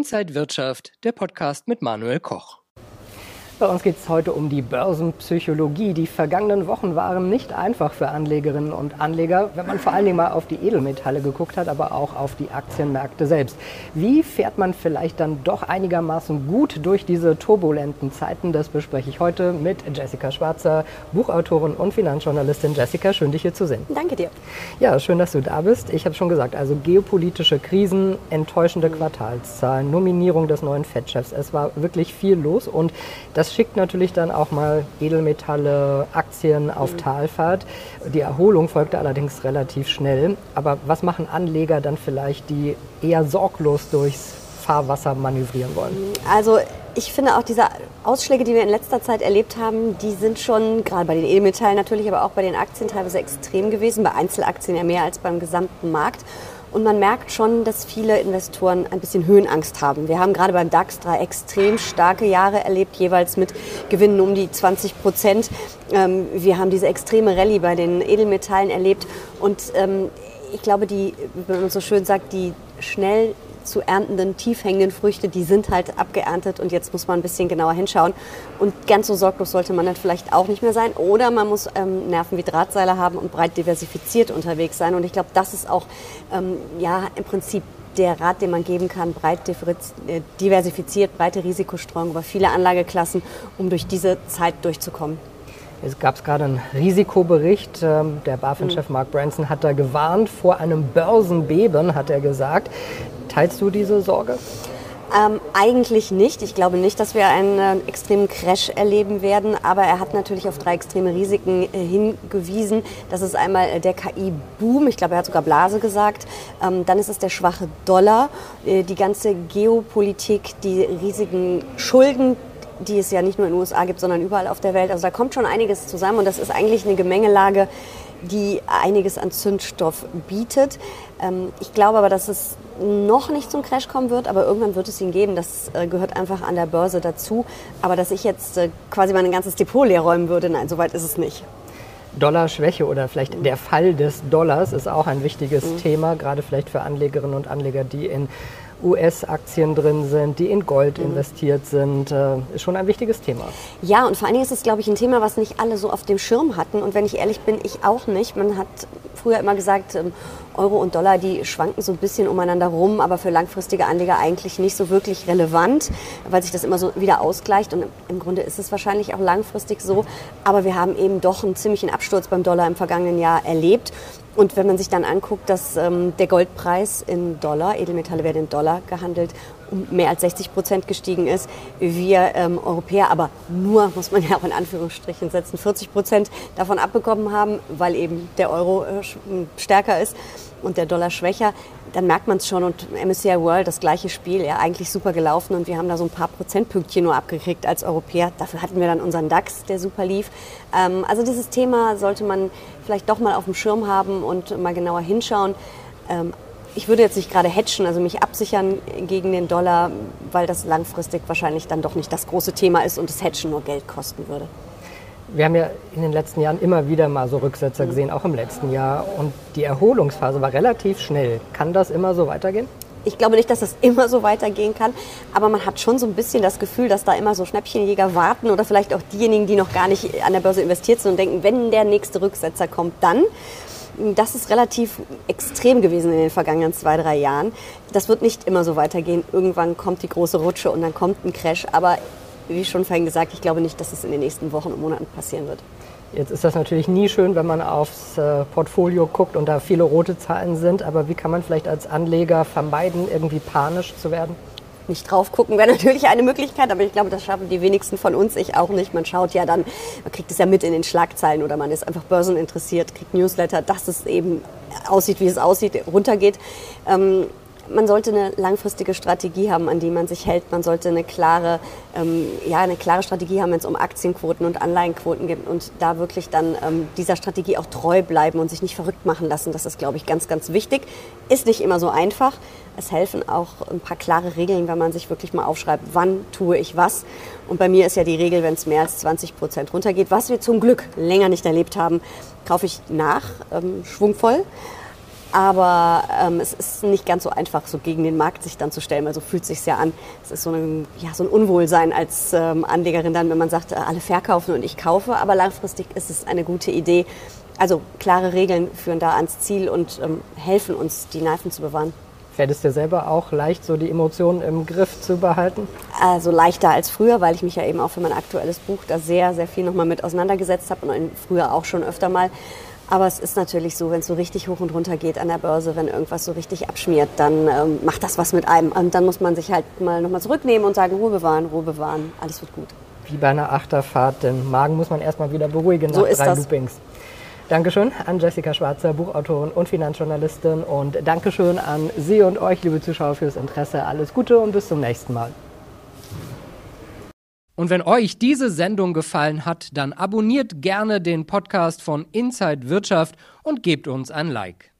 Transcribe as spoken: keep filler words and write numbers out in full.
Inside Wirtschaft, der Podcast mit Manuel Koch. Bei uns geht es heute um die Börsenpsychologie. Die vergangenen Wochen waren nicht einfach für Anlegerinnen und Anleger, wenn man vor allen Dingen mal auf die Edelmetalle geguckt hat, aber auch auf die Aktienmärkte selbst. Wie fährt man vielleicht dann doch einigermaßen gut durch diese turbulenten Zeiten? Das bespreche ich heute mit Jessica Schwarzer, Buchautorin und Finanzjournalistin. Jessica, schön, dich hier zu sehen. Danke dir. Ja, schön, dass du da bist. Ich habe schon gesagt, also geopolitische Krisen, enttäuschende Quartalszahlen, Nominierung des neuen Fed-Chefs. Es war wirklich viel los und das Das schickt natürlich dann auch mal Edelmetalle, Aktien auf mhm. Talfahrt. Die Erholung folgte allerdings relativ schnell. Aber was machen Anleger dann vielleicht, die eher sorglos durchs Fahrwasser manövrieren wollen? Also ich finde auch diese Ausschläge, die wir in letzter Zeit erlebt haben, die sind schon, gerade bei den Edelmetallen natürlich, aber auch bei den Aktien teilweise extrem gewesen. Bei Einzelaktien ja mehr als beim gesamten Markt. Und man merkt schon, dass viele Investoren ein bisschen Höhenangst haben. Wir haben gerade beim DAX drei extrem starke Jahre erlebt, jeweils mit Gewinnen um die zwanzig Prozent. Wir haben diese extreme Rallye bei den Edelmetallen erlebt. Und ich glaube, die, wenn man so schön sagt, die schnell zu erntenden, tief hängenden Früchte, die sind halt abgeerntet und jetzt muss man ein bisschen genauer hinschauen. Und ganz so sorglos sollte man dann vielleicht auch nicht mehr sein. Oder man muss ähm, Nerven wie Drahtseile haben und breit diversifiziert unterwegs sein. Und ich glaube, das ist auch ähm, ja, im Prinzip der Rat, den man geben kann, breit diversifiziert, breite Risikostreuung über viele Anlageklassen, um durch diese Zeit durchzukommen. Es gab gerade einen Risikobericht. Der BaFin-Chef Mark Branson hat da gewarnt vor einem Börsenbeben, hat er gesagt. Teilst du diese Sorge? Ähm, eigentlich nicht. Ich glaube nicht, dass wir einen äh, extremen Crash erleben werden. Aber er hat natürlich auf drei extreme Risiken äh, hingewiesen. Das ist einmal äh, der K I-Boom. Ich glaube, er hat sogar Blase gesagt. Ähm, dann ist es der schwache Dollar, äh, die ganze Geopolitik, die riesigen Schulden, die es ja nicht nur in den U S A gibt, sondern überall auf der Welt. Also da kommt schon einiges zusammen und das ist eigentlich eine Gemengelage, die einiges an Zündstoff bietet. Ähm, ich glaube aber, dass es noch nicht zum Crash kommen wird, aber irgendwann wird es ihn geben. Das äh, gehört einfach an der Börse dazu. Aber dass ich jetzt äh, quasi mein ganzes Depot leer räumen würde, nein, so weit ist es nicht. Dollarschwäche oder vielleicht mhm. der Fall des Dollars ist auch ein wichtiges mhm. Thema, gerade vielleicht für Anlegerinnen und Anleger, die in U S-Aktien drin sind, die in Gold mhm. investiert sind, äh, ist schon ein wichtiges Thema. Ja, und vor allen Dingen ist es, glaube ich, ein Thema, was nicht alle so auf dem Schirm hatten. Und wenn ich ehrlich bin, ich auch nicht. Man hat früher immer gesagt, ähm, Euro und Dollar, die schwanken so ein bisschen umeinander rum, aber für langfristige Anleger eigentlich nicht so wirklich relevant, weil sich das immer so wieder ausgleicht. Und im Grunde ist es wahrscheinlich auch langfristig so. Aber wir haben eben doch einen ziemlichen Absturz beim Dollar im vergangenen Jahr erlebt. Und wenn man sich dann anguckt, dass ähm, der Goldpreis in Dollar, Edelmetalle werden in Dollar gehandelt, um mehr als sechzig Prozent gestiegen ist, wir ähm, Europäer aber nur, muss man ja auch in Anführungsstrichen setzen, vierzig Prozent davon abbekommen haben, weil eben der Euro äh, stärker ist und der Dollar schwächer, dann merkt man es schon. Und M S C I World, das gleiche Spiel, ja eigentlich super gelaufen und wir haben da so ein paar Prozentpünktchen nur abgekriegt als Europäer. Dafür hatten wir dann unseren DAX, der super lief. Ähm, also dieses Thema sollte man vielleicht doch mal auf dem Schirm haben und mal genauer hinschauen. Ähm, ich würde jetzt nicht gerade hedgen, also mich absichern gegen den Dollar, weil das langfristig wahrscheinlich dann doch nicht das große Thema ist und das Hedgen nur Geld kosten würde. Wir haben ja in den letzten Jahren immer wieder mal so Rücksetzer gesehen, auch im letzten Jahr. Und die Erholungsphase war relativ schnell. Kann das immer so weitergehen? Ich glaube nicht, dass das immer so weitergehen kann, aber man hat schon so ein bisschen das Gefühl, dass da immer so Schnäppchenjäger warten oder vielleicht auch diejenigen, die noch gar nicht an der Börse investiert sind und denken, wenn der nächste Rücksetzer kommt, dann. Das ist relativ extrem gewesen in den vergangenen zwei, drei Jahren. Das wird nicht immer so weitergehen. Irgendwann kommt die große Rutsche und dann kommt ein Crash, aber wie schon vorhin gesagt, ich glaube nicht, dass es in den nächsten Wochen und Monaten passieren wird. Jetzt ist das natürlich nie schön, wenn man aufs äh, Portfolio guckt und da viele rote Zahlen sind. Aber wie kann man vielleicht als Anleger vermeiden, irgendwie panisch zu werden? Nicht drauf gucken wäre natürlich eine Möglichkeit, aber ich glaube, das schaffen die wenigsten von uns, ich auch nicht. Man schaut ja dann, man kriegt es ja mit in den Schlagzeilen oder man ist einfach börseninteressiert, kriegt Newsletter, dass es eben aussieht, wie es aussieht, runtergeht. Ähm, Man sollte eine langfristige Strategie haben, an die man sich hält. Man sollte eine klare, ähm, ja, eine klare Strategie haben, wenn es um Aktienquoten und Anleihenquoten geht und da wirklich dann ähm, dieser Strategie auch treu bleiben und sich nicht verrückt machen lassen. Das ist, glaube ich, ganz, ganz wichtig. Ist nicht immer so einfach. Es helfen auch ein paar klare Regeln, wenn man sich wirklich mal aufschreibt, wann tue ich was. Und bei mir ist ja die Regel, wenn es mehr als zwanzig Prozent runtergeht, was wir zum Glück länger nicht erlebt haben, kaufe ich nach, ähm, schwungvoll. Aber ähm, es ist nicht ganz so einfach, so gegen den Markt sich dann zu stellen. Also fühlt sich ja an. Es ist so, eine, ja, so ein Unwohlsein als ähm, Anlegerin dann, wenn man sagt, alle verkaufen und ich kaufe. Aber langfristig ist es eine gute Idee. Also klare Regeln führen da ans Ziel und ähm, helfen uns, die Nerven zu bewahren. Fällt es dir selber auch leicht, so die Emotionen im Griff zu behalten? Also leichter als früher, weil ich mich ja eben auch für mein aktuelles Buch da sehr, sehr viel nochmal mit auseinandergesetzt habe und früher auch schon öfter mal. Aber es ist natürlich so, wenn es so richtig hoch und runter geht an der Börse, wenn irgendwas so richtig abschmiert, dann ähm, macht das was mit einem. Und dann muss man sich halt mal nochmal zurücknehmen und sagen, Ruhe bewahren, Ruhe bewahren, alles wird gut. Wie bei einer Achterfahrt, den Magen muss man erstmal wieder beruhigen nach so ist drei das. Loopings. Dankeschön an Jessica Schwarzer, Buchautorin und Finanzjournalistin. Und Dankeschön an Sie und euch, liebe Zuschauer, fürs Interesse. Alles Gute und bis zum nächsten Mal. Und wenn euch diese Sendung gefallen hat, dann abonniert gerne den Podcast von Inside Wirtschaft und gebt uns ein Like.